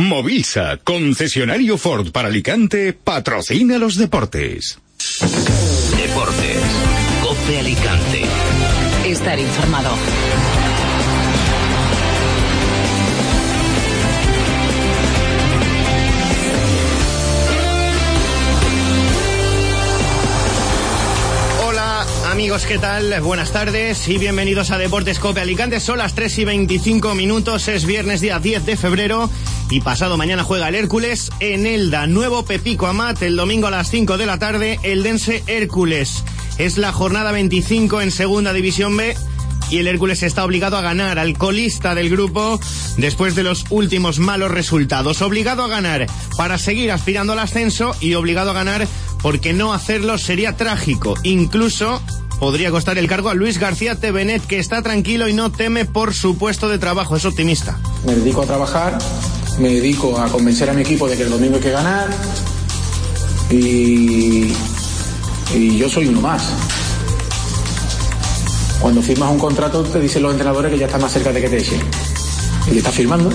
Movisa, concesionario Ford para Alicante, patrocina los deportes. Deportes. COPE Alicante. Estar informado. Amigos, ¿qué tal? Buenas tardes y bienvenidos a Deportes COPE Alicante. Son las 3:25, es viernes día 10 de febrero y pasado mañana juega el Hércules en Elda. Nuevo Pepico Amat el domingo a las 5 de la tarde, Eldense Hércules. Es la jornada 25 en Segunda División B y el Hércules está obligado a ganar al colista del grupo después de los últimos malos resultados. Obligado a ganar para seguir aspirando al ascenso y obligado a ganar porque no hacerlo sería trágico. Incluso podría costar el cargo a Luis García Tevenet, que está tranquilo y no teme por su puesto de trabajo, es optimista. Me dedico a trabajar, me dedico a convencer a mi equipo de que el domingo hay que ganar y yo soy uno más. Cuando firmas un contrato te dicen los entrenadores que ya está más cerca de que te echen. Y le estás firmando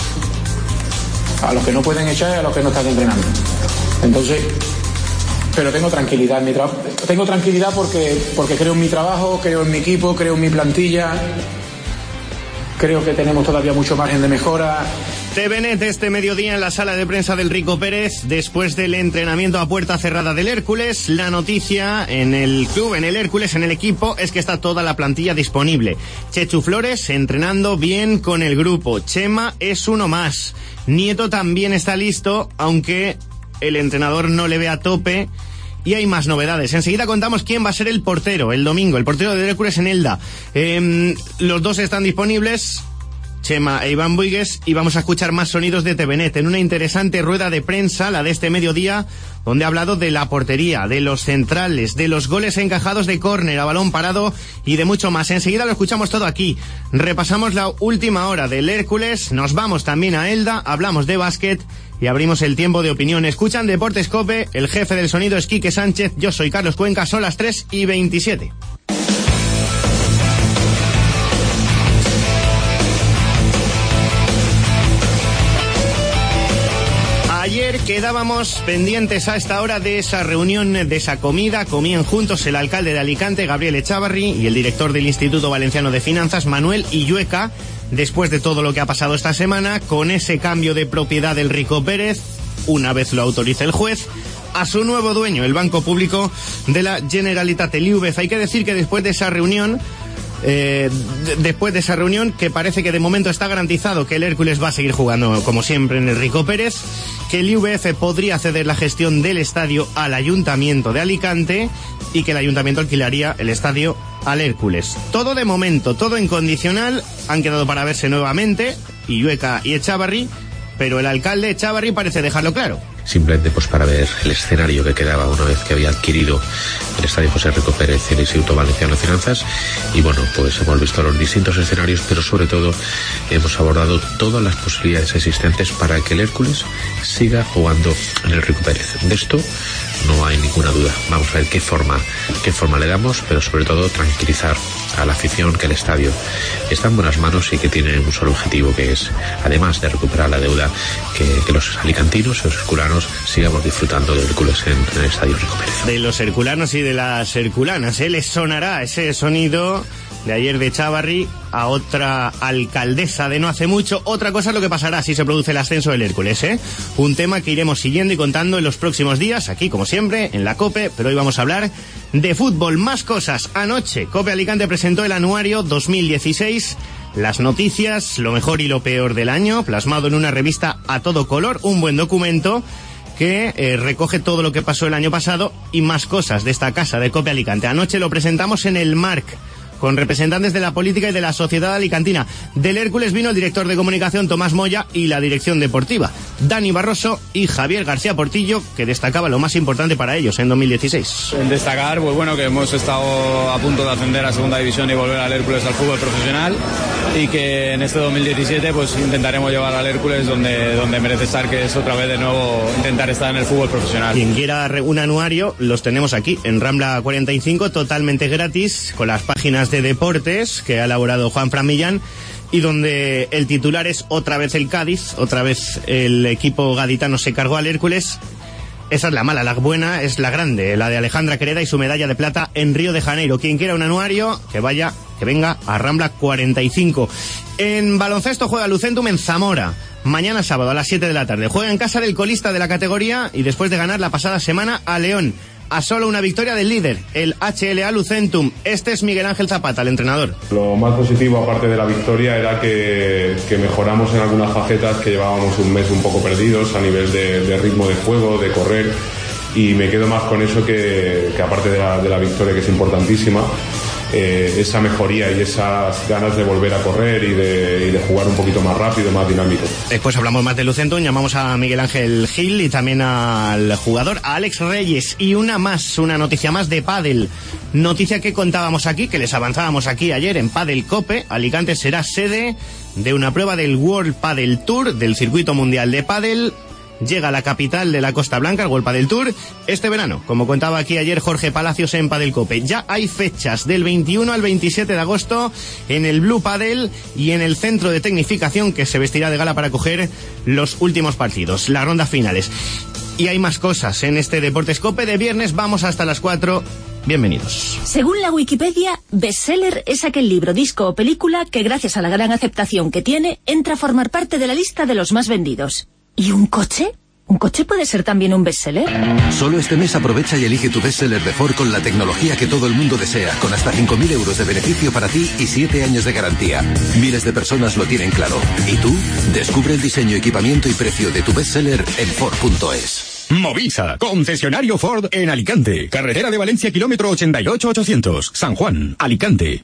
a los que no pueden echar y a los que no están entrenando. Entonces, pero tengo tranquilidad en mi trabajo. Tengo tranquilidad porque creo en mi trabajo, creo en mi equipo, creo en mi plantilla. Creo que tenemos todavía mucho margen de mejora. Tevenet este mediodía en la sala de prensa del Rico Pérez, después del entrenamiento a puerta cerrada del Hércules. La noticia en el club, en el Hércules, en el equipo, es que está toda la plantilla disponible. Chechu Flores entrenando bien con el grupo. Chema es uno más. Nieto también está listo, aunque el entrenador no le ve a tope. Y hay más novedades. Enseguida contamos quién va a ser el portero el domingo, el portero de Hércules en Elda. Los dos están disponibles, Chema e Iván Buigues, y vamos a escuchar más sonidos de Tevenet en una interesante rueda de prensa, la de este mediodía, donde ha hablado de la portería, de los centrales, de los goles encajados de córner a balón parado y de mucho más. Enseguida lo escuchamos todo aquí. Repasamos la última hora del Hércules, nos vamos también a Elda, hablamos de básquet y abrimos el tiempo de opinión. Escuchan Deportes COPE, el jefe del sonido es Quique Sánchez, yo soy Carlos Cuenca, son las 3:27. Ayer quedábamos pendientes a esta hora de esa reunión, de esa comida. Comían juntos el alcalde de Alicante, Gabriel Echavarri, y el director del Instituto Valenciano de Finanzas, Manuel Illueca, después de todo lo que ha pasado esta semana, con ese cambio de propiedad del Rico Pérez, una vez lo autorice el juez, a su nuevo dueño, el Banco Público de la Generalitat, el IVF. Hay que decir que después de esa reunión, que parece que de momento está garantizado que el Hércules va a seguir jugando como siempre en el Rico Pérez, que el IVF podría ceder la gestión del estadio al Ayuntamiento de Alicante y que el Ayuntamiento alquilaría el estadio al Hércules. Todo de momento, todo en condicional. Han quedado para verse nuevamente Illueca y Echavarri, pero el alcalde Echavarri parece dejarlo claro. Simplemente pues para ver el escenario que quedaba una vez que había adquirido el estadio José Rico Pérez y el Instituto Valenciano de Finanzas. Y bueno, pues hemos visto los distintos escenarios, pero sobre todo hemos abordado todas las posibilidades existentes para que el Hércules siga jugando en el Rico Pérez. De esto no hay ninguna duda. Vamos a ver qué forma le damos, pero sobre todo tranquilizar a la afición que el estadio está en buenas manos y que tiene un solo objetivo, que es, además de recuperar la deuda, que los alicantinos y los herculanos sigamos disfrutando del Hércules en el estadio Rico Pérez. De los herculanos y de las herculanas, les sonará ese sonido de ayer de Echavarri a otra alcaldesa de no hace mucho. Otra cosa es lo que pasará si se produce el ascenso del Hércules, un tema que iremos siguiendo y contando en los próximos días, aquí como siempre, en la COPE, pero hoy vamos a hablar de fútbol. Más cosas. Anoche, COPE Alicante presentó el anuario 2016, las noticias, lo mejor y lo peor del año, plasmado en una revista a todo color, un buen documento que recoge todo lo que pasó el año pasado y más cosas de esta casa de COPE Alicante. Anoche lo presentamos en el Marc, con representantes de la política y de la sociedad alicantina. Del Hércules vino el director de comunicación Tomás Moya y la dirección deportiva Dani Barroso y Javier García Portillo, que destacaba lo más importante para ellos en 2016. En destacar, pues bueno, que hemos estado a punto de ascender a segunda división y volver al Hércules al fútbol profesional, y que en este 2017 pues intentaremos llevar al Hércules donde merece estar, que es otra vez de nuevo intentar estar en el fútbol profesional. Quien quiera un anuario, los tenemos aquí en Rambla 45, totalmente gratis, con las páginas de deportes que ha elaborado Juan Fran Millán y donde el titular es otra vez el Cádiz, otra vez el equipo gaditano se cargó al Hércules. Esa es la mala, la buena es la grande, la de Alejandra Quereda y su medalla de plata en Río de Janeiro. Quien quiera un anuario, que venga a Rambla 45. En baloncesto juega Lucentum en Zamora. Mañana sábado a las 7 de la tarde. Juega en casa del colista de la categoría y después de ganar la pasada semana a León. A solo una victoria del líder, el HLA Lucentum. Este es Miguel Ángel Zapata, el entrenador. Lo más positivo, aparte de la victoria, era que mejoramos en algunas facetas que llevábamos un mes un poco perdidos a nivel de ritmo de juego, de correr, y me quedo más con eso que aparte de la victoria, que es importantísima, esa mejoría y esas ganas de volver a correr y de jugar un poquito más rápido, más dinámico. Después hablamos más de Lucentum, llamamos a Miguel Ángel Gil y también al jugador, a Alex Reyes. Y una noticia más de pádel. Noticia que contábamos aquí, que les avanzábamos aquí ayer en Padel Cope. Alicante será sede de una prueba del World Padel Tour, del circuito mundial de pádel. Llega a la capital de la Costa Blanca, el World Padel Tour, este verano. Como contaba aquí ayer Jorge Palacios en Padel Cope. Ya hay fechas del 21 al 27 de agosto en el Blue Padel y en el centro de tecnificación, que se vestirá de gala para coger los últimos partidos, las rondas finales. Y hay más cosas en este Deportes Cope de viernes. Vamos hasta las 4. Bienvenidos. Según la Wikipedia, bestseller es aquel libro, disco o película que, gracias a la gran aceptación que tiene, entra a formar parte de la lista de los más vendidos. ¿Y un coche? ¿Un coche puede ser también un bestseller? Solo este mes aprovecha y elige tu bestseller de Ford con la tecnología que todo el mundo desea, con hasta 5.000 euros de beneficio para ti y 7 años de garantía. Miles de personas lo tienen claro. ¿Y tú? Descubre el diseño, equipamiento y precio de tu bestseller en Ford.es. Movisa, concesionario Ford en Alicante. Carretera de Valencia, kilómetro 88-800. San Juan, Alicante.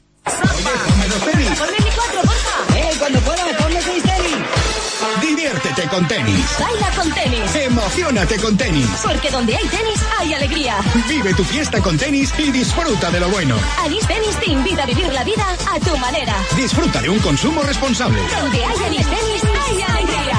Cuando pueda, ponme 6 tenis. Diviértete con tenis. Baila con tenis. Emociónate con tenis. Porque donde hay tenis, hay alegría. Vive tu fiesta con tenis y disfruta de lo bueno. Anís Tenis te invita a vivir la vida a tu manera. Disfruta de un consumo responsable. Donde hay Anís Tenis, hay alegría.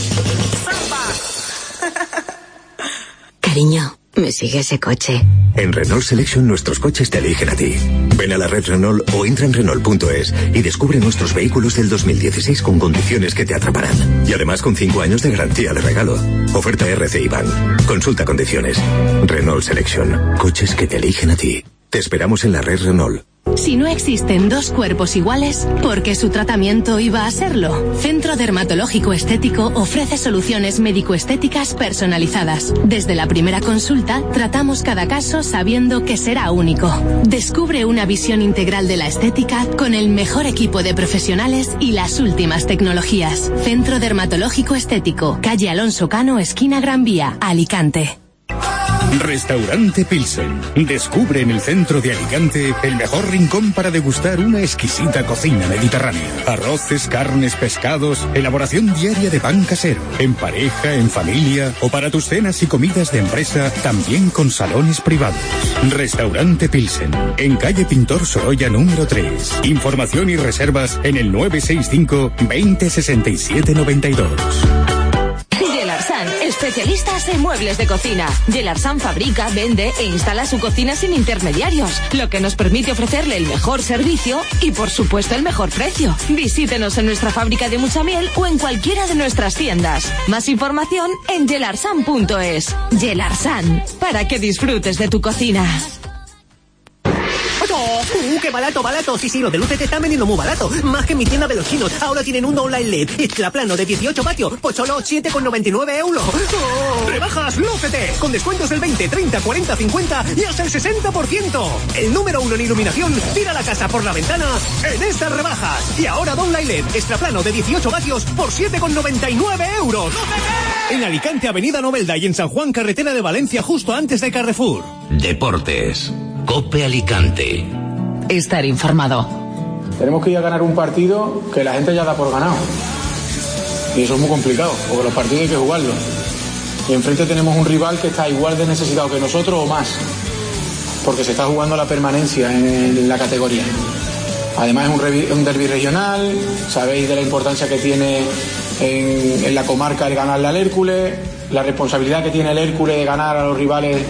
Cariño, ¿me sigue ese coche? En Renault Selection nuestros coches te eligen a ti. Ven a la red Renault o entra en Renault.es y descubre nuestros vehículos del 2016 con condiciones que te atraparán. Y además con 5 años de garantía de regalo. Oferta RC Bank. Consulta condiciones. Renault Selection. Coches que te eligen a ti. Te esperamos en la red Renault. Si no existen dos cuerpos iguales, ¿por qué su tratamiento iba a serlo? Centro Dermatológico Estético ofrece soluciones médico-estéticas personalizadas. Desde la primera consulta, tratamos cada caso sabiendo que será único. Descubre una visión integral de la estética con el mejor equipo de profesionales y las últimas tecnologías. Centro Dermatológico Estético, calle Alonso Cano, esquina Gran Vía, Alicante. Restaurante Pilsen. Descubre en el centro de Alicante el mejor rincón para degustar una exquisita cocina mediterránea. Arroces, carnes, pescados, elaboración diaria de pan casero. En pareja, en familia o para tus cenas y comidas de empresa, también con salones privados. Restaurante Pilsen. En calle Pintor Sorolla número 3. Información y reservas en el 965 20 67 92. Gelarsan, especialistas en muebles de cocina. Gelarsan fabrica, vende e instala su cocina sin intermediarios, lo que nos permite ofrecerle el mejor servicio y, por supuesto, el mejor precio. Visítenos en nuestra fábrica de Muchamiel o en cualquiera de nuestras tiendas. Más información en gelarsan.es. Gelarsan, para que disfrutes de tu cocina. ¡Qué barato, barato! Sí, lo de UCT está vendiendo muy barato. Más que en mi tienda de los chinos. Ahora tienen un online LED extraplano de 18 vatios por solo 7,99 euros. ¡Oh! ¡Rebajas Lucete! Con descuentos del 20, 30, 40, 50 y hasta el 60%. El número 1 en iluminación tira la casa por la ventana en estas rebajas. Y ahora online LED extraplano de 18 vatios por 7,99 euros. ¡Lucete! En Alicante, Avenida Novelda, y en San Juan, carretera de Valencia, justo antes de Carrefour. Deportes. Cope Alicante. Estar informado. Tenemos que ir a ganar un partido que la gente ya da por ganado. Y eso es muy complicado, porque los partidos hay que jugarlos. Y enfrente tenemos un rival que está igual de necesitado que nosotros o más, porque se está jugando la permanencia en la categoría. Además es un derbi regional, sabéis de la importancia que tiene en la comarca el ganarle al Hércules, la responsabilidad que tiene el Hércules de ganar a los rivales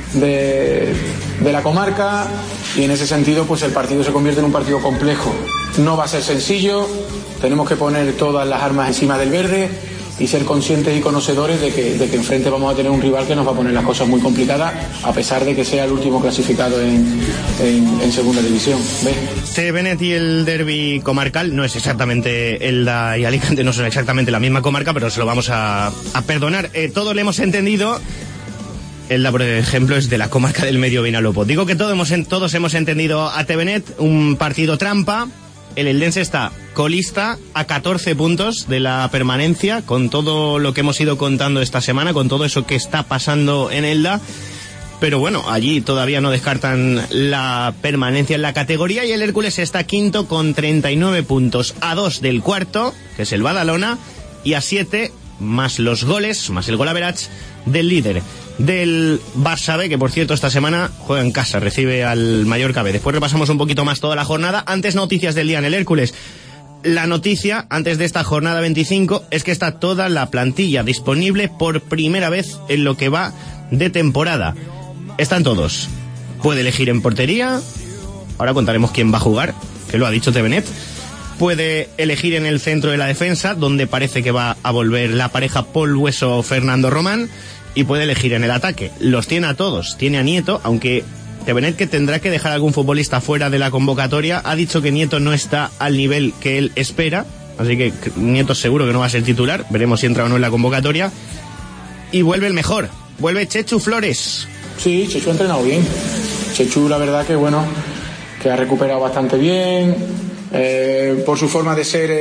de la comarca, y en ese sentido pues el partido se convierte en un partido complejo, No va a ser sencillo, tenemos que poner todas las armas encima del verde y ser conscientes y conocedores de que enfrente vamos a tener un rival que nos va a poner las cosas muy complicadas, a pesar de que sea el último clasificado en segunda división. TVNet y el derbi comarcal no es exactamente, Elda y Alicante no son exactamente la misma comarca, pero se lo vamos a perdonar. Todos le hemos entendido. Elda, por ejemplo, es de la comarca del Medio Vinalopó. Digo que todos hemos entendido a TVNet, un partido trampa. El Eldense está colista a 14 puntos de la permanencia, con todo lo que hemos ido contando esta semana, con todo eso que está pasando en Elda. Pero bueno, allí todavía no descartan la permanencia en la categoría, y el Hércules está quinto con 39 puntos, a 2 del cuarto, que es el Badalona, y a 7, más los goles, más el gol average, del líder, del Barça B, que por cierto esta semana juega en casa, recibe al Mallorca B. Después repasamos un poquito más toda la jornada. Antes, noticias del día en el Hércules. La noticia, antes de esta jornada 25, es que está toda la plantilla disponible por primera vez en lo que va de temporada. Están todos. Puede elegir en portería, ahora contaremos quién va a jugar, que lo ha dicho TVNet. Puede elegir en el centro de la defensa, donde parece que va a volver la pareja Paul Hueso-Fernando Román, y puede elegir en el ataque. Los tiene a todos, tiene a Nieto, aunque TVNet, que tendrá que dejar algún futbolista fuera de la convocatoria, ha dicho que Nieto no está al nivel que él espera, así que Nieto seguro que no va a ser titular, veremos si entra o no en la convocatoria. Y vuelve el mejor, vuelve Chechu Flores. Sí, Chechu ha entrenado bien. Chechu, la verdad que bueno, que ha recuperado bastante bien. Por su forma de ser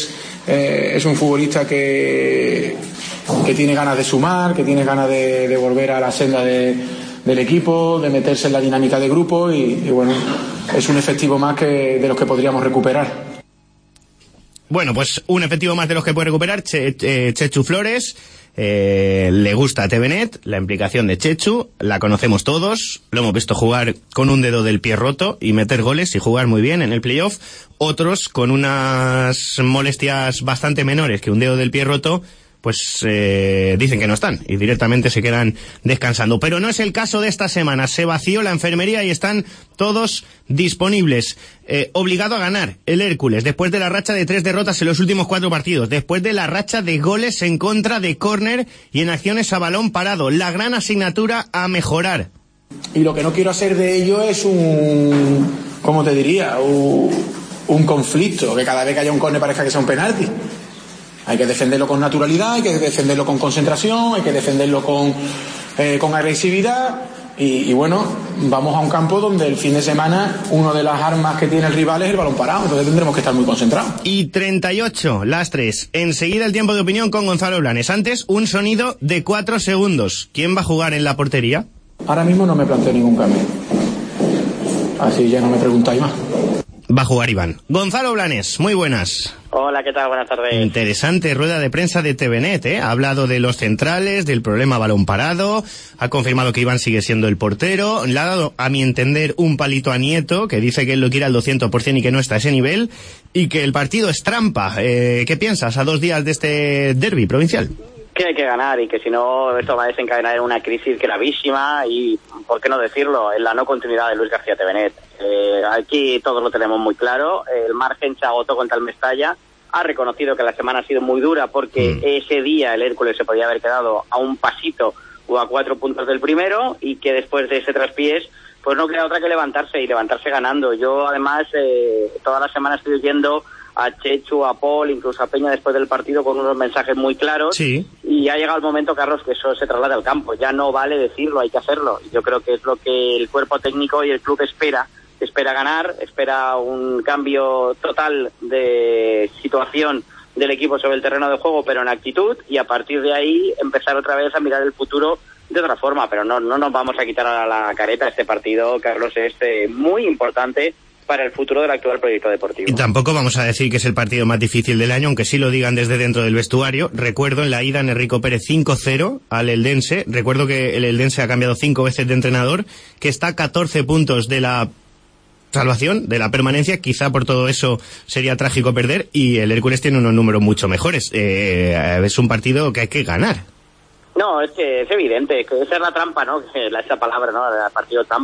es un futbolista que tiene ganas de sumar, que tiene ganas de volver a la senda del equipo, de meterse en la dinámica de grupo y bueno, es un efectivo más de los que podríamos recuperar. Bueno, pues un efectivo más de los que puede recuperar Chechu Flores. Le gusta a TVNet la implicación de Chechu, la conocemos todos, lo hemos visto jugar con un dedo del pie roto y meter goles y jugar muy bien en el playoff. Otros con unas molestias bastante menores que un dedo del pie roto, pues dicen que no están y directamente se quedan descansando. Pero no es el caso de esta semana. Se vació la enfermería y están todos disponibles. Obligado a ganar el Hércules después de la racha de 3 derrotas en los últimos 4 partidos, después de la racha de goles en contra de córner y en acciones a balón parado. La gran asignatura a mejorar. Y lo que no quiero hacer de ello es ¿cómo te diría? Un conflicto, que cada vez que haya un córner parezca que sea un penalti. Hay que defenderlo con naturalidad, hay que defenderlo con concentración, hay que defenderlo con agresividad y bueno, vamos a un campo donde el fin de semana una de las armas que tiene el rival es el balón parado, entonces tendremos que estar muy concentrados. Y 38, las 3. Enseguida el tiempo de opinión con Gonzalo Blanes. Antes, un sonido de 4 segundos. ¿Quién va a jugar en la portería? Ahora mismo no me planteo ningún cambio. Así ya no me preguntáis más. Va a jugar Iván. Gonzalo Blanes, muy buenas. Hola, ¿qué tal? Buenas tardes. Interesante rueda de prensa de TVNet, ¿eh? Ha hablado de los centrales, del problema balón parado, ha confirmado que Iván sigue siendo el portero, le ha dado, a mi entender, un palito a Nieto, que dice que él lo quiere al 200% y que no está a ese nivel, y que el partido es trampa. ¿Qué piensas a 2 días de este derbi provincial? Que hay que ganar y que si no esto va a desencadenar en una crisis gravísima y, ¿por qué no decirlo?, en la no continuidad de Luis García TVNet. Aquí todos lo tenemos muy claro, el margen se agotó contra el Mestalla, ha reconocido que la semana ha sido muy dura porque ese día el Hércules se podía haber quedado a un pasito o a 4 puntos del primero y que después de ese traspiés pues no queda otra que levantarse y levantarse ganando. Yo además toda la semana estoy oyendo a Chechu, a Paul, incluso a Peña después del partido con unos mensajes muy claros. Sí. Y ha llegado el momento, Carlos, que eso se traslade al campo. Ya no vale decirlo, hay que hacerlo. Yo creo que es lo que el cuerpo técnico y el club espera ganar, espera un cambio total de situación del equipo sobre el terreno de juego, pero en actitud, y a partir de ahí empezar otra vez a mirar el futuro de otra forma. Pero no nos vamos a quitar a la careta. Este partido, Carlos, es muy importante para el futuro del actual proyecto deportivo. Y tampoco vamos a decir que es el partido más difícil del año, aunque sí lo digan desde dentro del vestuario. Recuerdo en la ida en Enrico Pérez 5-0 al Eldense. Recuerdo que el Eldense ha cambiado 5 veces de entrenador, que está a 14 puntos de la salvación, de la permanencia. Quizá por todo eso sería trágico perder, y el Hércules tiene unos números mucho mejores. Es un partido que hay que ganar. No, es que es evidente, que esa es la trampa, ¿no? Esa palabra, ¿no? El partido trampa.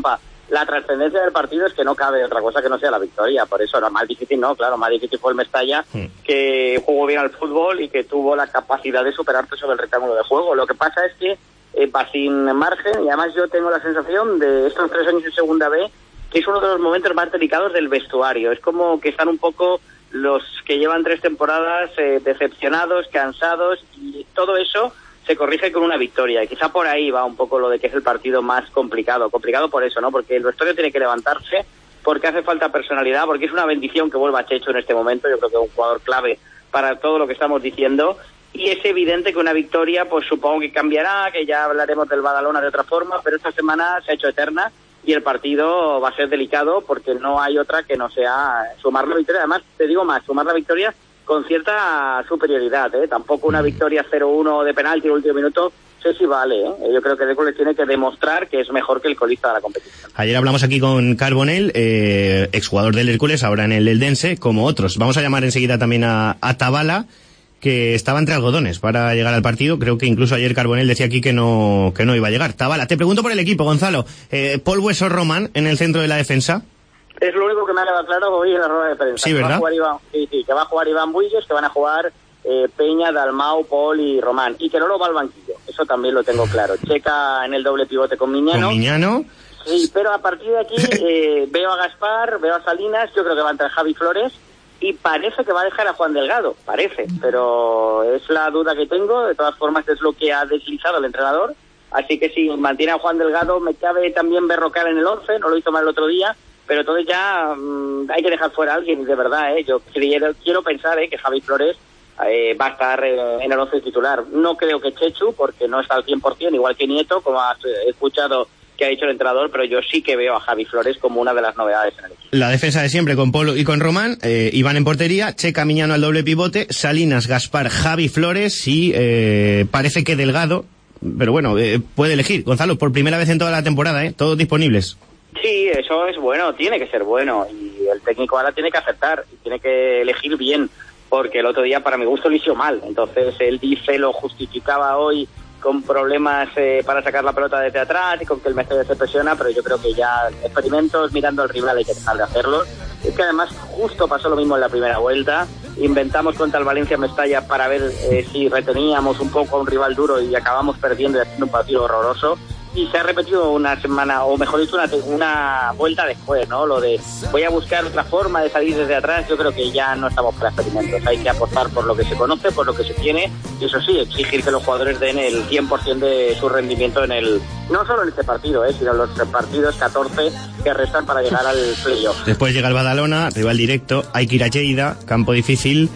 la trascendencia del partido es que no cabe otra cosa que no sea la victoria. Por eso era más difícil, no, claro, más difícil fue el Mestalla, que jugó bien al fútbol y que tuvo la capacidad de superarse sobre el rectángulo de juego. Lo que pasa es que va sin margen, y además yo tengo la sensación de estos 3 años en Segunda B que es uno de los momentos más delicados del vestuario. Es como que están un poco los que llevan 3 temporadas decepcionados, cansados, y todo eso se corrige con una victoria, y quizá por ahí va un poco lo de que es el partido más complicado por eso, ¿no? Porque el vestuario tiene que levantarse, porque hace falta personalidad, porque es una bendición que vuelva Chechu en este momento. Yo creo que es un jugador clave para todo lo que estamos diciendo, y es evidente que una victoria, pues supongo que cambiará, que ya hablaremos del Badalona de otra forma, pero esta semana se ha hecho eterna y el partido va a ser delicado, porque no hay otra que no sea sumar la victoria. Además, te digo más, sumar la victoria con cierta superioridad, Tampoco una victoria 0-1 de penalti en el último minuto, sé si vale, Yo creo que el Hércules tiene que demostrar que es mejor que el colista de la competición. Ayer hablamos aquí con Carbonell, exjugador del Hércules, ahora en el Eldense, como otros. Vamos a llamar enseguida también a Tabala, que estaba entre algodones para llegar al partido. Creo que incluso ayer Carbonell decía aquí que no iba a llegar. Tabala, te pregunto por el equipo, Gonzalo. Paul Hueso Román en el centro de la defensa. Es lo único que me ha quedado claro hoy en la rueda de prensa. Sí, ¿verdad? Que va a jugar Iván Buillos, que van a jugar Peña, Dalmau, Paul y Román. Y que no lo va al banquillo. Eso también lo tengo claro. Checa en el doble pivote con Miñano. ¿Con Miñano? Sí, pero a partir de aquí veo a Gaspar, veo a Salinas, yo creo que va a entrar Javi Flores, y parece que va a dejar a Juan Delgado. Parece, pero es la duda que tengo. De todas formas, es lo que ha deslizado el entrenador. Así que si mantiene a Juan Delgado, me cabe también Berrocal en el 11, no lo hizo mal el otro día. Pero entonces ya hay que dejar fuera a alguien, de verdad, Yo quiero pensar, que Javi Flores va a estar en el 11 titular. No creo que Chechu, porque no está al 100%, igual que Nieto, como has escuchado que ha dicho el entrenador, pero yo sí que veo a Javi Flores como una de las novedades en el equipo. La defensa de siempre con Polo y con Román, Iván en portería, Checa, Miñano al doble pivote, Salinas, Gaspar, Javi Flores y parece que Delgado, pero bueno, puede elegir. Gonzalo, por primera vez en toda la temporada, todos disponibles. Sí, eso es bueno, tiene que ser bueno, y el técnico ahora tiene que aceptar, tiene que elegir bien, porque el otro día para mi gusto lo hizo mal. Entonces él dice, lo justificaba hoy con problemas para sacar la pelota desde atrás y con que el Mestalla se presiona, pero yo creo que ya experimentos mirando al rival hay que dejar de hacerlos. Es que además justo pasó lo mismo en la primera vuelta, inventamos contra el Valencia Mestalla para ver si reteníamos un poco a un rival duro y acabamos perdiendo y haciendo un partido horroroso. Y se ha repetido una semana, o mejor dicho, una vuelta después, ¿no? Lo de voy a buscar otra forma de salir desde atrás. Yo creo que ya no estamos para experimentos. Hay que apostar por lo que se conoce, por lo que se tiene, y eso sí, exigir que los jugadores den el 100% de su rendimiento no solo en este partido, sino en los partidos 14 que restan para llegar al playoff. Después llega el Badalona, rival directo, hay que ir a Lleida, campo difícil,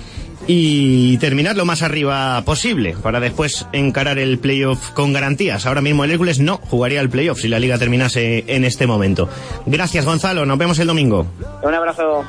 y terminar lo más arriba posible para después encarar el playoff con garantías. Ahora mismo el Hércules no jugaría el playoff si la liga terminase en este momento. Gracias, Gonzalo, nos vemos el domingo. Un abrazo.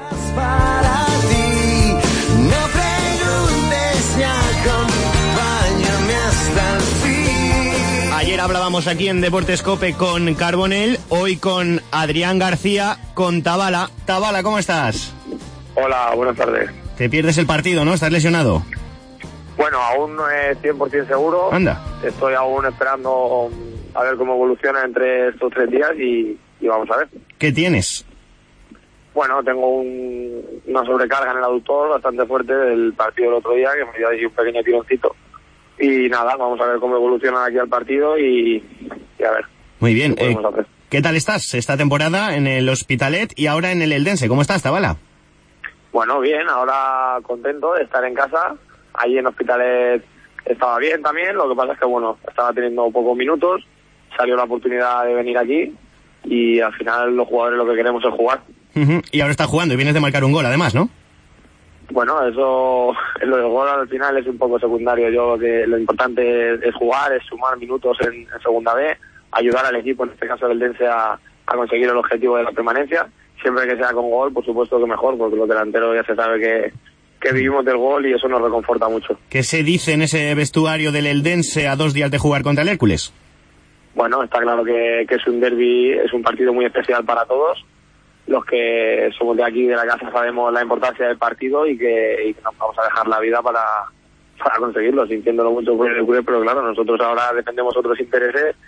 Ayer hablábamos aquí en Deportes Cope con Carbonell, hoy con Adrián García, con Tabala. Tabala, ¿cómo estás? Hola, buenas tardes. Te pierdes el partido, ¿no? ¿Estás lesionado? Bueno, aún no es 100% seguro. Anda. Estoy aún esperando a ver cómo evoluciona entre estos 3 días y vamos a ver. ¿Qué tienes? Bueno, tengo una sobrecarga en el aductor bastante fuerte del partido del otro día, que me dio ahí un pequeño tironcito. Y nada, vamos a ver cómo evoluciona aquí el partido y a ver. Muy bien. ¿Qué tal estás esta temporada en el Hospitalet y ahora en el Eldense? ¿Cómo estás, Tabala? Bueno, bien, ahora contento de estar en casa. Allí en Hospitalet estaba bien también, lo que pasa es que, bueno, estaba teniendo pocos minutos, salió la oportunidad de venir aquí y al final los jugadores lo que queremos es jugar. Y ahora estás jugando y vienes de marcar un gol, además, ¿no? Bueno, eso, lo del gol al final es un poco secundario. Lo importante es jugar, es sumar minutos en Segunda B, ayudar al equipo, en este caso del Eldense, a conseguir el objetivo de la permanencia. Siempre que sea con gol, por supuesto que mejor, porque los delanteros ya se sabe que vivimos del gol y eso nos reconforta mucho. ¿Qué se dice en ese vestuario del Eldense a 2 días de jugar contra el Hércules? Bueno, está claro que es un derbi, es un partido muy especial para todos. Los que somos de aquí, de la casa, sabemos la importancia del partido y que nos vamos a dejar la vida para conseguirlo, sintiéndolo mucho por el Hércules, pero claro, nosotros ahora defendemos otros intereses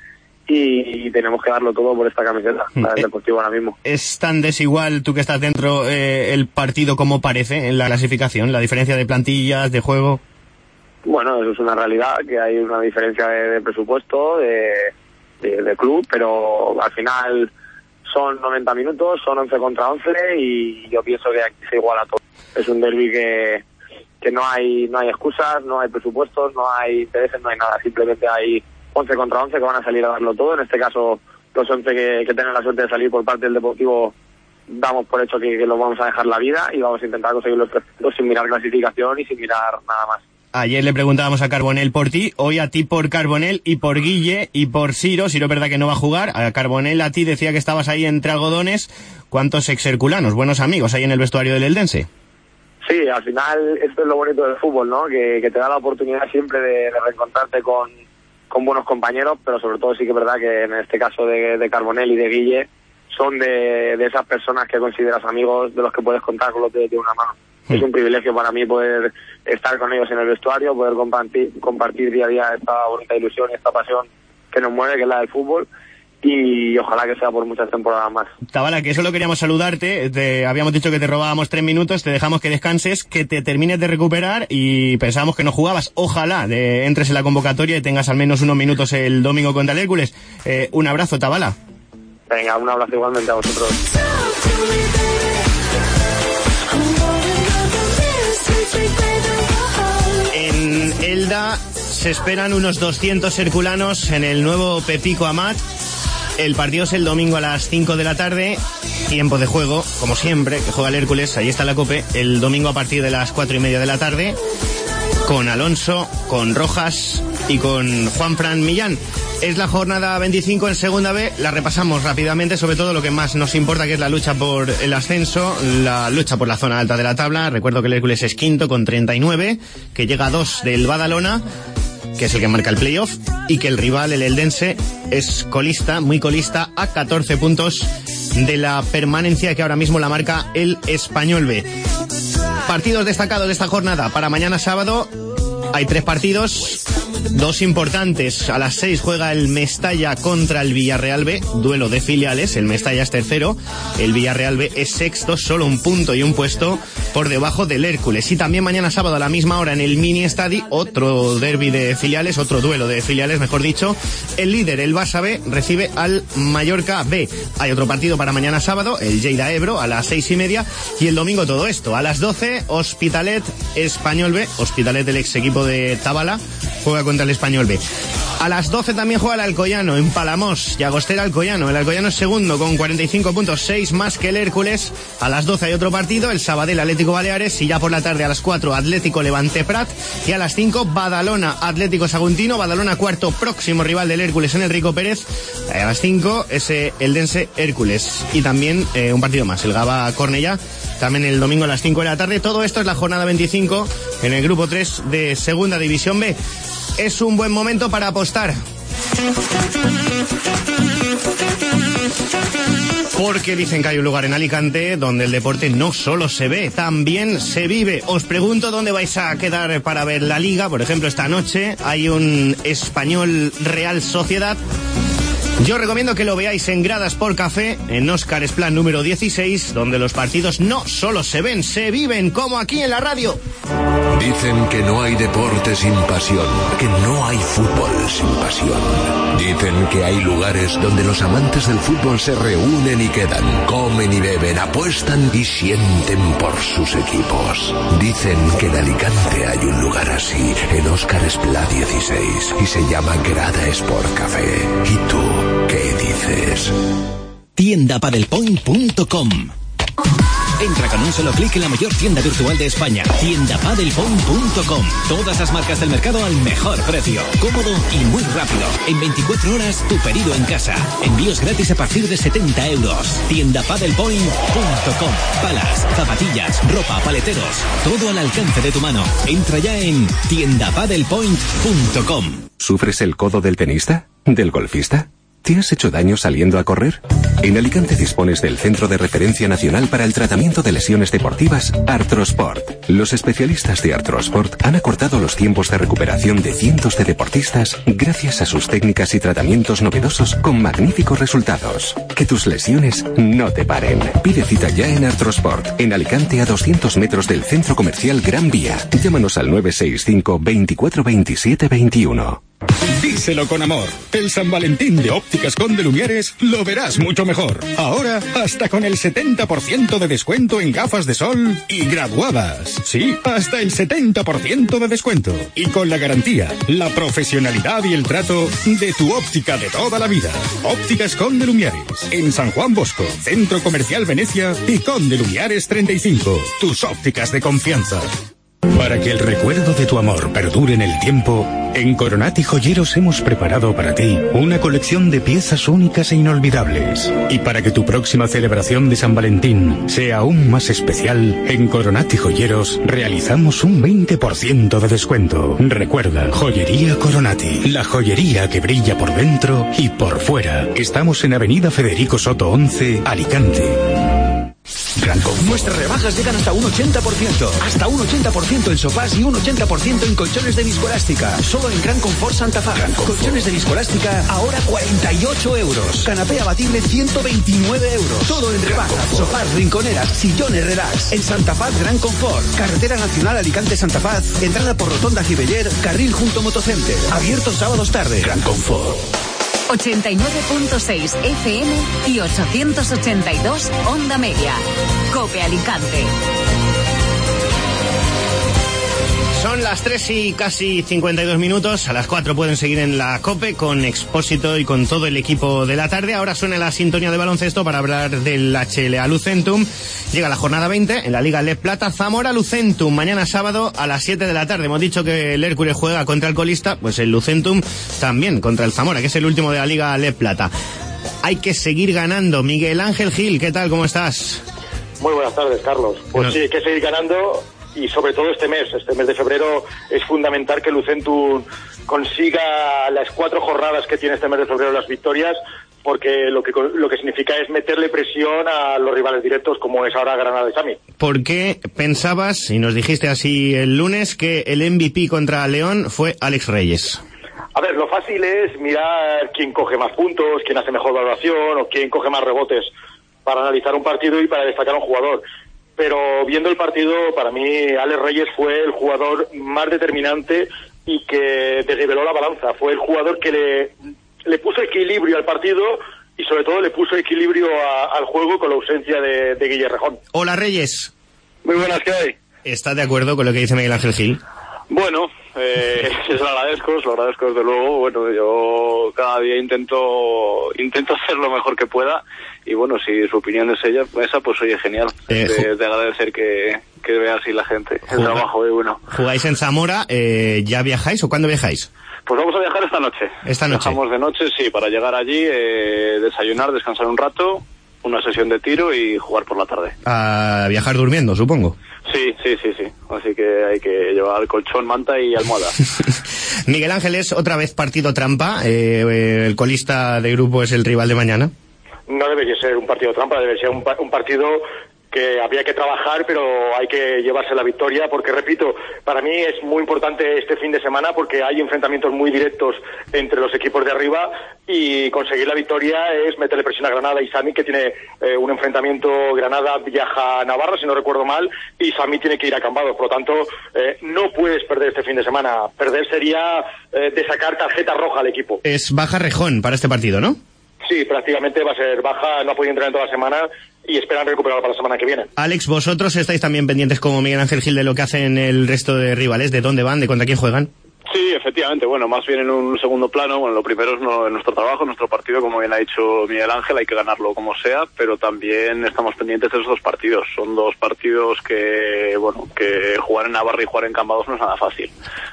y tenemos que darlo todo por esta camiseta, la del Deportivo ahora mismo. ¿Es tan desigual, tú que estás dentro, el partido como parece en la clasificación? ¿La diferencia de plantillas, de juego? Bueno, eso es una realidad, que hay una diferencia de presupuesto, de club, pero al final son 90 minutos, son 11 contra 11 y yo pienso que aquí se iguala todo. Es un derbi que no hay excusas, no hay presupuestos, no hay intereses, no hay nada, simplemente hay 11 contra 11 que van a salir a darlo todo. En este caso, los 11 que tengan la suerte de salir por parte del Deportivo, damos por hecho que lo vamos a dejar la vida y vamos a intentar conseguir los 3 puntos sin mirar clasificación y sin mirar nada más. Ayer le preguntábamos a Carbonell por ti, hoy a ti por Carbonell y por Guille y por Siro. Siro es verdad que no va a jugar. A Carbonell, a ti decía que estabas ahí entre algodones. ¿Cuántos exherculanos, buenos amigos hay en el vestuario del Eldense? Sí, al final esto es lo bonito del fútbol, ¿no? Que te da la oportunidad siempre de reencontrarte con buenos compañeros, pero sobre todo sí que es verdad que en este caso de Carbonell y de Guille son de esas personas que consideras amigos, de los que puedes contar con los dedos de una mano. Es un privilegio para mí poder estar con ellos en el vestuario, poder compartir día a día esta bonita ilusión y esta pasión que nos mueve, que es la del fútbol, y ojalá que sea por muchas temporadas más. Tabala, que solo queríamos saludarte, habíamos dicho que te robábamos 3 minutos, te dejamos que descanses, que te termines de recuperar y pensábamos que no jugabas. Ojalá entres en la convocatoria y tengas al menos unos minutos el domingo contra el Hércules. Un abrazo, Tabala. Venga, un abrazo igualmente a vosotros. En Elda se esperan unos 200 herculanos en el nuevo Pepico Amat. El partido es el domingo a las 5 de la tarde. Tiempo de juego, como siempre, que juega el Hércules. Ahí está la COPE. El domingo a partir de las 4:30 de la tarde. Con Alonso, con Rojas y con Juanfran Millán. Es la jornada 25 en Segunda B. La repasamos rápidamente, sobre todo lo que más nos importa, que es la lucha por el ascenso, la lucha por la zona alta de la tabla. Recuerdo que el Hércules es quinto con 39, que llega a 2 del Badalona, que es el que marca el playoff, y que el rival, el Eldense, es colista, muy colista, a 14 puntos de la permanencia, que ahora mismo la marca el Español B. Partidos destacados de esta jornada para mañana sábado. Hay 3 partidos, 2 importantes. A las 6 juega el Mestalla contra el Villarreal B, duelo de filiales. El Mestalla es tercero, el Villarreal B es sexto, solo 1 punto y 1 puesto por debajo del Hércules. Y también mañana sábado a la misma hora en el Mini Estadi, otro derbi de filiales, otro duelo de filiales, mejor dicho. El líder, el Barça B, recibe al Mallorca B. Hay otro partido para mañana sábado, el Lleida Ebro, a las 6:30. Y el domingo todo esto, a las 12, Hospitalet Español B. Hospitalet, el ex equipo de Tabala, juega contra el Español B. A las 12 también juega el Alcoyano en Palamós, Llagostera Alcoyano. El Alcoyano es segundo con 45 puntos, 6 más que el Hércules. A las 12 hay otro partido, el Sabadell Atlético Baleares, y ya por la tarde a las 4 Atlético Levante Prat, y a las 5 Badalona Atlético Saguntino. Badalona cuarto, próximo rival del Hércules en el Rico Pérez. A las 5 ese Eldense Hércules. Y también un partido más, el Gaba Cornellá, también el domingo a las 5 de la tarde. Todo esto es la jornada 25 en el grupo 3 de Segunda División B. Es un buen momento para apostar, porque dicen que hay un lugar en Alicante donde el deporte no solo se ve, también se vive. Os pregunto dónde vais a quedar para ver la Liga. Por ejemplo, esta noche hay un Español Real Sociedad. Yo recomiendo que lo veáis en Gradas por Café, en Óscar Esplán número 16, donde los partidos no solo se ven, se viven, como aquí en la radio. Dicen que no hay deporte sin pasión, que no hay fútbol sin pasión. Dicen que hay lugares donde los amantes del fútbol se reúnen y quedan, comen y beben, apuestan y sienten por sus equipos. Dicen que en Alicante hay un lugar así, en Óscar Esplá 16, y se llama Grada Sport Café. ¿Y tú qué dices? Tiendapadelpoint.com. Entra con un solo clic en la mayor tienda virtual de España, tiendapadelpoint.com. Todas las marcas del mercado al mejor precio, cómodo y muy rápido. En 24 horas, tu pedido en casa. Envíos gratis a partir de 70 euros. Tiendapadelpoint.com. Palas, zapatillas, ropa, paleteros, todo al alcance de tu mano. Entra ya en tiendapadelpoint.com. ¿Sufres el codo del tenista? ¿Del golfista? ¿Te has hecho daño saliendo a correr? En Alicante dispones del Centro de Referencia Nacional para el Tratamiento de Lesiones Deportivas Arthrosport. Los especialistas de Arthrosport han acortado los tiempos de recuperación de cientos de deportistas gracias a sus técnicas y tratamientos novedosos con magníficos resultados. Que tus lesiones no te paren. Pide cita ya en Arthrosport, en Alicante, a 200 metros del Centro Comercial Gran Vía. Llámanos al 965 24 27 21. Díselo con amor. El San Valentín de Ópticas Conde Lumieres lo verás mucho mejor. Ahora, hasta con el 70% de descuento en gafas de sol y graduadas. Sí, hasta el 70% de descuento. Y con la garantía, la profesionalidad y el trato de tu óptica de toda la vida. Ópticas Conde Lumieres. En San Juan Bosco, Centro Comercial Venecia y Conde Lumieres 35. Tus ópticas de confianza. Para que el recuerdo de tu amor perdure en el tiempo, en Coronati Joyeros hemos preparado para ti una colección de piezas únicas e inolvidables. Y para que tu próxima celebración de San Valentín sea aún más especial, en Coronati Joyeros realizamos un 20% de descuento. Recuerda, Joyería Coronati, la joyería que brilla por dentro y por fuera. Estamos en Avenida Federico Soto 11, Alicante. Nuestras rebajas llegan hasta un 80%. Hasta un 80% en sofás y un 80% en colchones de viscoelástica. Solo en Gran Confort Santa Faz. Colchones de viscoelástica ahora 48 euros. Canapé abatible 129 euros. Todo en rebajas. Sofás, rinconeras, sillones relax. En Santa Faz Gran Confort. Carretera Nacional Alicante Santa Faz. Entrada por Rotonda Gibeller. Carril junto Motocenter. Abierto sábados tarde. Gran Confort. 89.6 FM y 882 Onda Media. COPE Alicante. Son las 3 y casi 52 minutos. A las 4 pueden seguir en la COPE con Expósito y con todo el equipo de la tarde. Ahora suena la sintonía de baloncesto para hablar del HLA Lucentum. Llega la jornada 20 en la Liga LEP Plata. Zamora Lucentum, mañana sábado a las 7 de la tarde. Hemos dicho que el Hércules juega contra el colista, pues el Lucentum también contra el Zamora, que es el último de la Liga LEP Plata. Hay que seguir ganando. Miguel Ángel Gil, ¿qué tal? ¿Cómo estás? Muy buenas tardes, Carlos. Pues sí, hay que seguir ganando. Y sobre todo este mes de febrero, es fundamental que Lucentum consiga las 4 jornadas que tiene este mes de febrero, las victorias, porque lo que significa es meterle presión a los rivales directos, como es ahora Granada y Sami. ¿Por qué pensabas, y nos dijiste así el lunes, que el MVP contra León fue Alex Reyes? A ver, lo fácil es mirar quién coge más puntos, quién hace mejor valoración o quién coge más rebotes para analizar un partido y para destacar a un jugador. Pero viendo el partido, para mí Alex Reyes fue el jugador más determinante y que desniveló la balanza. Fue el jugador que le puso equilibrio al partido y sobre todo le puso equilibrio al juego con la ausencia de Guille Rejón. Hola Reyes. Muy buenas, ¿qué hay? ¿Estás de acuerdo con lo que dice Miguel Ángel Gil? Bueno, se lo agradezco desde luego. Bueno, yo cada día intento hacer lo mejor que pueda y bueno, si su opinión es esa, pues oye, genial. De agradecer que vea así la gente el trabajo de uno. ¿Jugáis en Zamora? ¿Ya viajáis o cuándo viajáis? Pues vamos a viajar esta noche. ¿Esta noche? Viajamos de noche, sí, para llegar allí, desayunar, descansar un rato, una sesión de tiro y jugar por la tarde. A viajar durmiendo, supongo. Sí. Así que hay que llevar colchón, manta y almohada. Miguel Ángeles, otra vez partido trampa. El colista de grupo es el rival de mañana. No debería ser un partido trampa, debería ser un partido que habría que trabajar, pero hay que llevarse la victoria, porque repito, para mí es muy importante este fin de semana porque hay enfrentamientos muy directos entre los equipos de arriba y conseguir la victoria es meterle presión a Granada y Sami, que tiene un enfrentamiento. Granada viaja a Navarra, si no recuerdo mal, y Sami tiene que ir a Cambados. Por lo tanto, no puedes perder este fin de semana. Perder sería de sacar tarjeta roja al equipo. Es baja Rejón para este partido, ¿no? Sí, prácticamente va a ser baja, no ha podido entrenar en toda la semana y esperan recuperarlo para la semana que viene. Alex, vosotros estáis también pendientes como Miguel Ángel Gil de lo que hacen el resto de rivales, de dónde van, de contra quién juegan. Sí, efectivamente, bueno, más bien en un segundo plano. Bueno, lo primero es nuestro trabajo, nuestro partido, como bien ha dicho Miguel Ángel, hay que ganarlo como sea, pero también estamos pendientes de esos 2 partidos. Son 2 partidos que jugar en Navarra y jugar en Cambados no es nada fácil.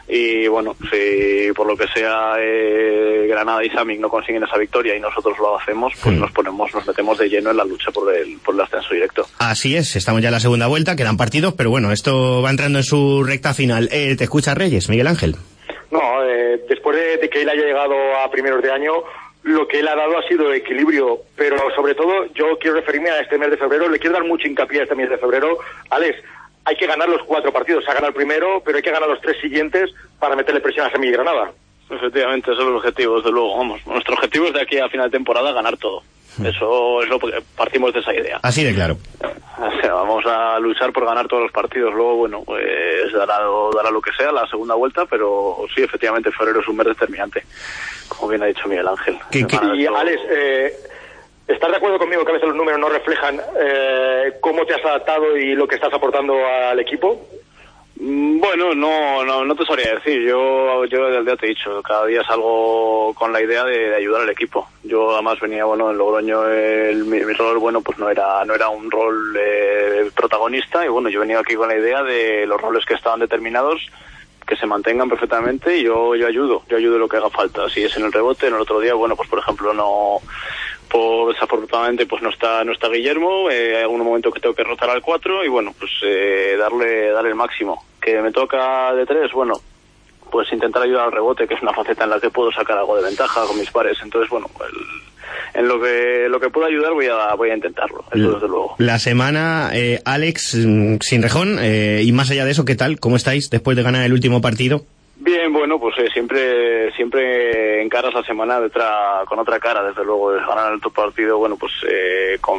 Y bueno, si por lo que sea Granada y Sami no consiguen esa victoria y nosotros lo hacemos, pues nos metemos de lleno en la lucha por el ascenso directo. Así es, estamos ya en la segunda vuelta, quedan partidos, pero bueno, esto va entrando en su recta final. ¿Te escucha Reyes, Miguel Ángel? No, después de que él haya llegado a primeros de año, lo que él ha dado ha sido equilibrio, pero sobre todo yo quiero referirme a este mes de febrero, le quiero dar mucho hincapié a este mes de febrero. Alex, hay que ganar los 4 partidos, se ha ganado el primero, pero hay que ganar los 3 siguientes para meterle presión a Semi Granada. Efectivamente, ese es el objetivo, desde luego. Vamos, nuestro objetivo es de aquí a final de temporada ganar todo. Eso es lo que partimos de esa idea. Así de claro. O sea, vamos a luchar por ganar todos los partidos. Luego, bueno, pues dará lo que sea la segunda vuelta, pero sí, efectivamente, febrero es un mes determinante, como bien ha dicho Miguel Ángel. Y Alex, ¿estás de acuerdo conmigo que a veces los números no reflejan cómo te has adaptado y lo que estás aportando al equipo? Bueno, no te sabría decir. Yo desde el día te he dicho, cada día salgo con la idea de ayudar al equipo. Yo además venía, bueno, en Logroño mi rol, bueno, pues no era un rol protagonista, y bueno, yo he venido aquí con la idea de los roles que estaban determinados, que se mantengan perfectamente, y yo ayudo en lo que haga falta. Si es en el rebote, en el otro día, bueno, pues por ejemplo desafortunadamente pues no está Guillermo, hay algún momento que tengo que rotar al 4 y bueno, pues darle el máximo. Que me toca de 3, bueno, pues intentar ayudar al rebote, que es una faceta en la que puedo sacar algo de ventaja con mis pares. Entonces, bueno, en lo que pueda ayudar voy a intentarlo, eso desde luego. La semana, Alex, sin Rejón, y más allá de eso, ¿qué tal? ¿Cómo estáis después de ganar el último partido? Bien, bueno, pues siempre encaras la semana con otra cara, desde luego. Ganar el otro partido, bueno, pues con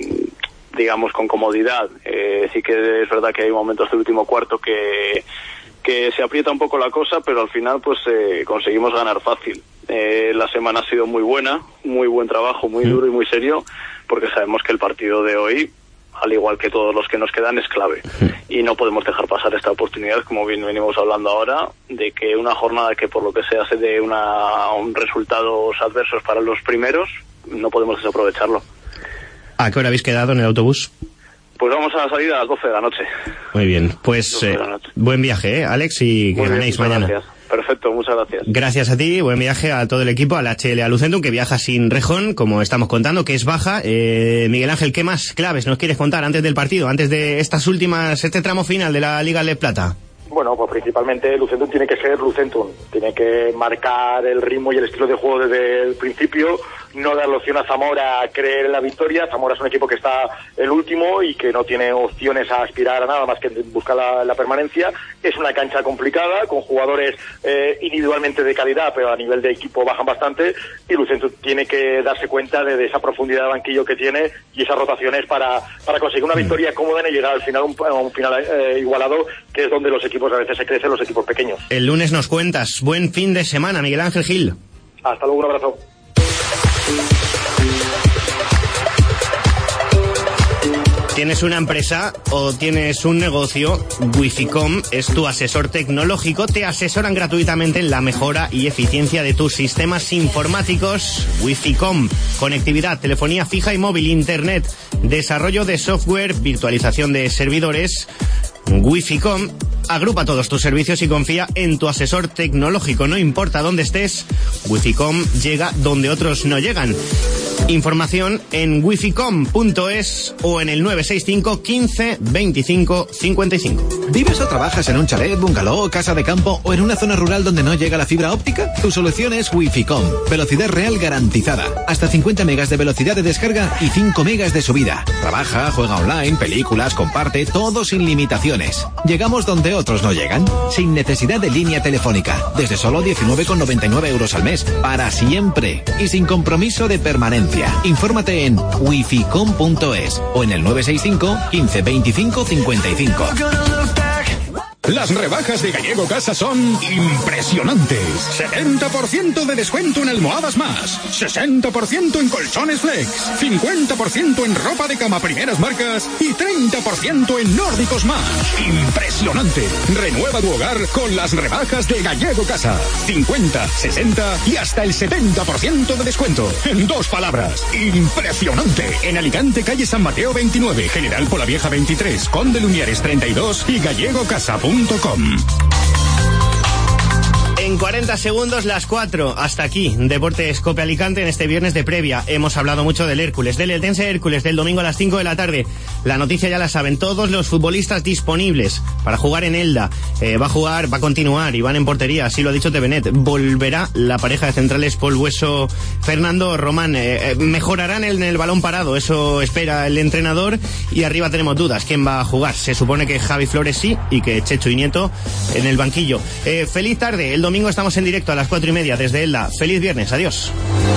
comodidad. Sí que es verdad que hay momentos del último cuarto que se aprieta un poco la cosa, pero al final pues conseguimos ganar fácil. La semana ha sido muy buena, muy buen trabajo, muy duro y muy serio, porque sabemos que el partido de hoy, al igual que todos los que nos quedan, es clave. Y no podemos dejar pasar esta oportunidad, como bien venimos hablando ahora, de que una jornada que por lo que sea se dé un resultados adversos para los primeros, no podemos desaprovecharlo. ¿A qué hora habéis quedado en el autobús? Pues vamos a salir a las 12 de la noche. Muy bien, pues buen viaje, Alex, y que ganéis mañana. Gracias. Perfecto, muchas gracias. Gracias a ti, buen viaje a todo el equipo, al HLA Lucentum, que viaja sin Rejón, como estamos contando, que es baja. Miguel Ángel, ¿qué más claves nos quieres contar antes del partido, antes de este tramo final de la Liga de Plata? Bueno, pues principalmente Lucentum tiene que ser Lucentum, tiene que marcar el ritmo y el estilo de juego desde el principio, no darle opción a Zamora a creer en la victoria. Zamora es un equipo que está el último y que no tiene opciones a aspirar a nada más que buscar la permanencia. Es una cancha complicada, con jugadores individualmente de calidad, pero a nivel de equipo bajan bastante, y Lucentum tiene que darse cuenta de esa profundidad de banquillo que tiene y esas rotaciones para conseguir una victoria cómoda y llegar al final a un final igualado, que es donde los equipos a veces se crecen, los equipos pequeños. El lunes nos cuentas. Buen fin de semana, Miguel Ángel Gil. Hasta luego, un abrazo. ¿Tienes una empresa o tienes un negocio? Wificom es tu asesor tecnológico. Te asesoran gratuitamente en la mejora y eficiencia de tus sistemas informáticos. Wificom, conectividad, telefonía fija y móvil, internet, desarrollo de software, virtualización de servidores. Wificom agrupa todos tus servicios y confía en tu asesor tecnológico. No importa dónde estés, Wificom llega donde otros no llegan. Información en wificom.es o en el 965 15 25 55. ¿Vives o trabajas en un chalet, bungalow, casa de campo o en una zona rural donde no llega la fibra óptica? Tu solución es Wificom. Velocidad real garantizada. Hasta 50 megas de velocidad de descarga y 5 megas de subida. Trabaja, juega online, películas, comparte, todo sin limitaciones. Llegamos donde otros no llegan, sin necesidad de línea telefónica. Desde solo 19,99 euros al mes. Para siempre. Y sin compromiso de permanencia. Infórmate en wificom.es o en el 965 15 25 55. Las rebajas de Gallego Casa son impresionantes. 70% de descuento en almohadas más, 60% en colchones flex, 50% en ropa de cama primeras marcas y 30% en nórdicos más. Impresionante. Renueva tu hogar con las rebajas de Gallego Casa. 50, 60 y hasta el 70% de descuento. En 2 palabras, impresionante. En Alicante, calle San Mateo 29, General Polavieja 23, Conde Lumiares 32 y gallegocasa.com. En 40 segundos, las 4. Hasta aquí, Deportes Cope Alicante en este viernes de previa. Hemos hablado mucho del Hércules, del Eldense Hércules, del domingo a las 5 de la tarde. La noticia ya la saben, todos los futbolistas disponibles para jugar en Elda. Va a continuar Iván en portería, así lo ha dicho Tevenet. Volverá la pareja de centrales Paul Hueso, Fernando Román. Mejorarán en el balón parado, eso espera el entrenador. Y arriba tenemos dudas, ¿quién va a jugar? Se supone que Javi Flores sí, y que Chechu y Nieto en el banquillo. Feliz tarde. El domingo estamos en directo a las 4:30 desde Elda. Feliz viernes, adiós.